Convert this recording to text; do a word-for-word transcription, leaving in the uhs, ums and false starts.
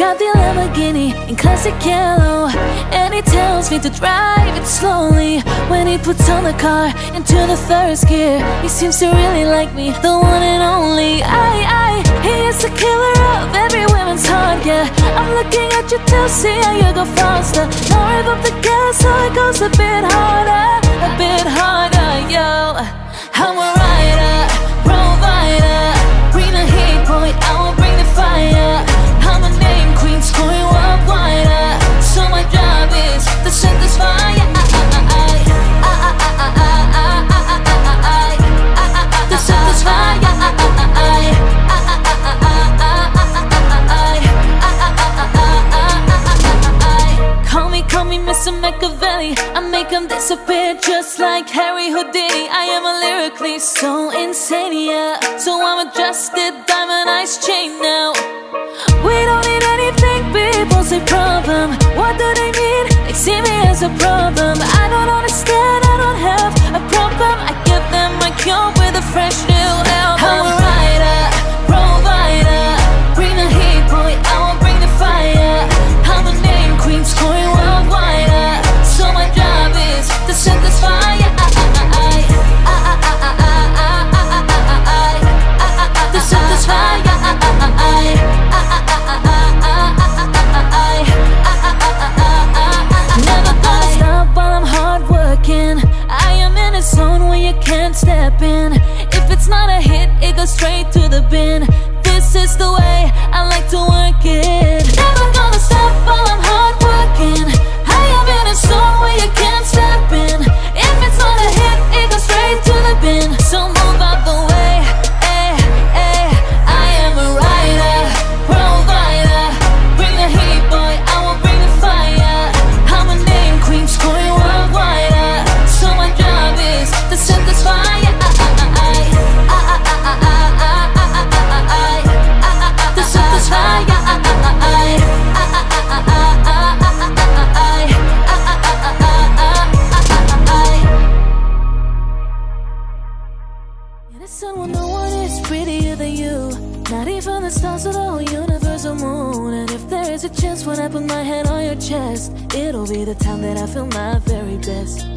got the Lamborghini in classic yellow, and he tells me to drive it slowly. When he puts on the car into the first gear, he seems to really like me, the one and only. I, I, he is the killer of every woman's heart, yeah. I'm looking at you to see how you go faster. Now rev up the gas so it goes a bit harder, a bit harder, yo. I'm a rider, provider, bring the heat, boy, I will bring the fire. I'm a name queen, scoring worldwide. So my job is to set this fire. To set this fire. Call me, call me Mister Machiavelli. I make them disappear just like Harry Houdini. I am a lyrically so insane, yeah. So I'm a drastic diamond-ized chain now. We don't need anything, people say problem. What do they mean? They see me as a problem. I don't understand, I don't have a problem. I give them my cure with a fresh new album. I'm a rider, provider, bring the heat, boy, I will bring the fire. I'm a name queen, scoring worldwide. So my job is to set this fire. To set this fire. Can't step in. If it's not a hit, it goes straight to the bin. This is the way I like to work it. Never gonna stop while I'm hard working. I am in a zone where you can't step in. If it's not a hit, it goes straight to the bin. So move out the way, eh, eh. I am a rider, provider, bring the heat, boy, I will bring the fire. I'm a name queen, scoring worldwide. So my job is to set this fire. To set this fire. Innocent when no one is prettier than you. Not even the stars of the whole universe or moon. And if there is a chance when I put my hand on your chest, it'll be the time that I feel my very best.